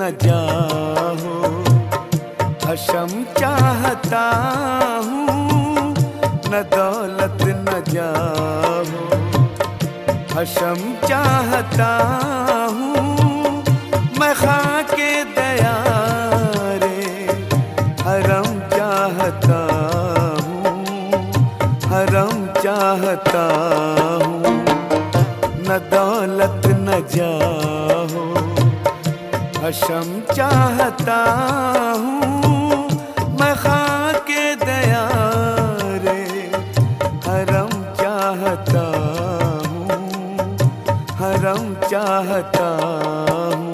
न जाओ, हशम चाहता हूँ न दौलत न जाओ, हशम चाहता हूँ मैं खाके दया रे, हरम चाहता हूँ, हरम चाहता हूँ न दौलत न जाओ, हशम चाहता हूँ मैं खाके दया रे, हरम चाहता हूँ, हरम चाहता हूँ।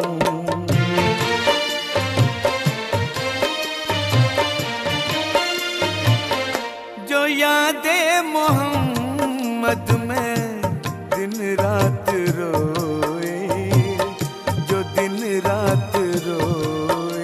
जो यादें मोहम्मद में दिन रात रोए, जो दिन रात रोए,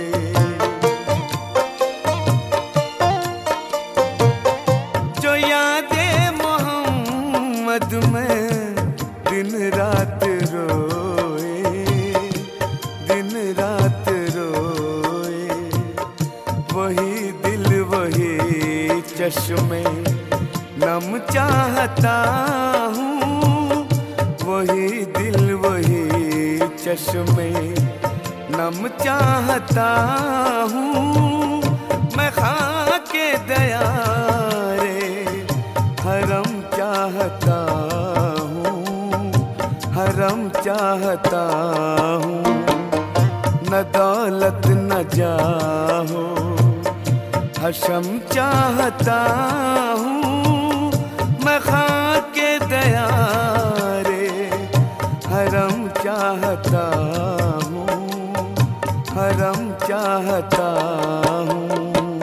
जो यादें मोहम्मद में दिन रात रोए, दिन रात रोए, वही दिल वही चश्मे नम चाहता हूँ, वही दिल वही चश्मे नम चाहता हूँ मैं खाके दया रे, हरम चाहता हूँ, हरम चाहता हूँ न दौलत न जाओ, हशम चाहता हूँ मैं खाके दया रे, हरम चाहता हूँ, हरम चाहता हूँ।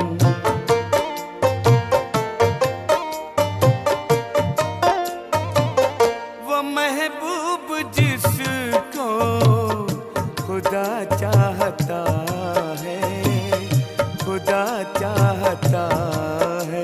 वो महबूब जिसको खुदा चाहता है, खुदा चाहता है,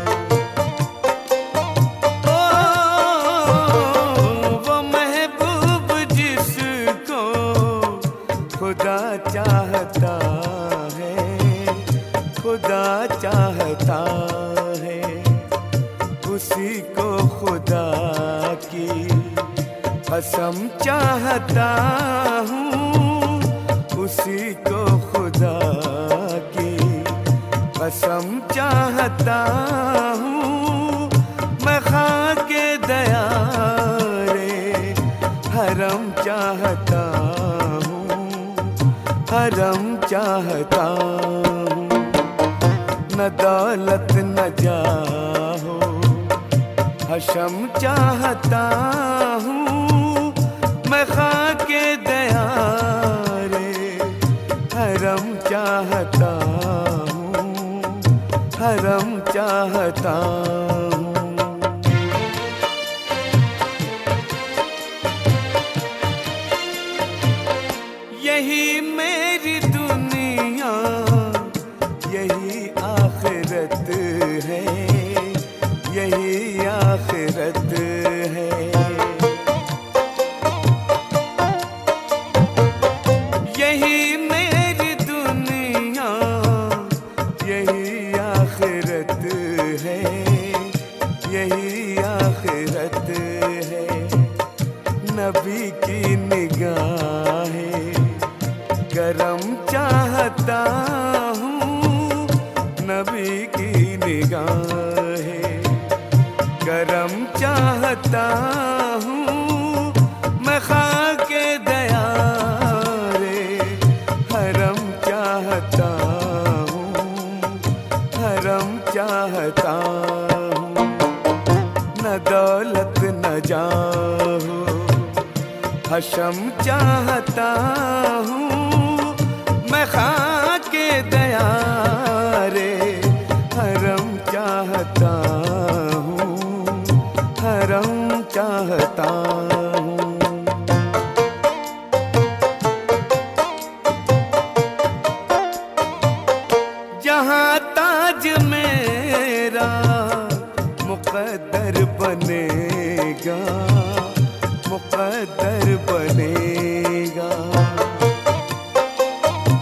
खुदा चाहता है, खुदा चाहता है, उसी को खुदा की कसम चाहता हूँ, उसी को खुदा की कसम चाहता हूँ मैं खाके दया रे, हरम चाहता हूँ, हरम चाहता हूँ न दौलत न जाओ, हशम चाहता हूँ मैं खाके दया रे, हरम चाहता हूँ, हरम चाहता हूँ। यही मेरी दुनिया यही आखिरत है, यही आखिरत है, यही मेरी दुनिया यही आखिरत है, यही आखिरत है, नबी की निगाहें करम चाहता हूँ, नबी की निगाहें करम चाहता हूँ मैं खाके दया रे, हरम चाहता हूँ, हरम चाहता हूँ न दौलत न जाओ, हशम चाहता हूँ मैं खाके दया रे, हरम चाहता हूँ, हरम चाहता हूँ। जहाँ ताज मेरा मुक़द्दर बनेगा, मुक़द्दर बनेगा,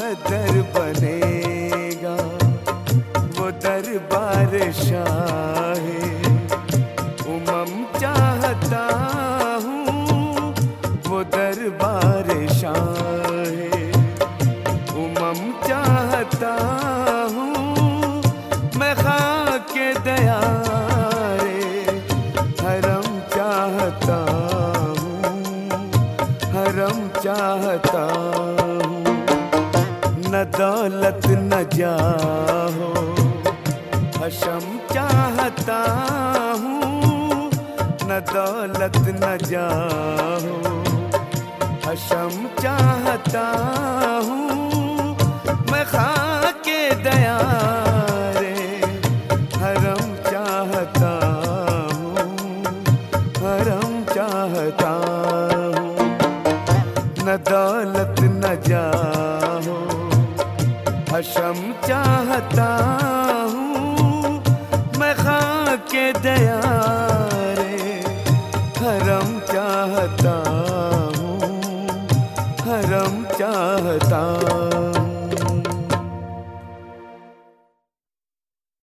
दर बनेगा वो दरबार शाहे उमम चाहता हूँ वो दरबार शाहे उमम चाहता हूँ मैं खाके दयारे हरम चाहता हूँ हरम चाहता हूँ न दौलत न जाहो हशम चाहता हूँ न दौलत न जाहो हशम चाहता हूँ मैं खाके दयारे हरम चाहता हूँ हरम चाहता हूँ न दौलत न जाहो हशम चाहता हूँ मैं खाके दयारे हरम चाहता हूँ हरम चाहता